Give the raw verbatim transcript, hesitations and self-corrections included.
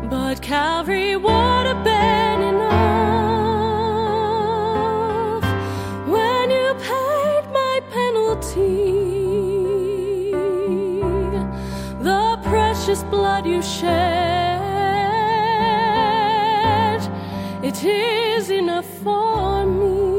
But Calvary would have been enough when you paid my penalty. The precious blood you shed, it is enough for me.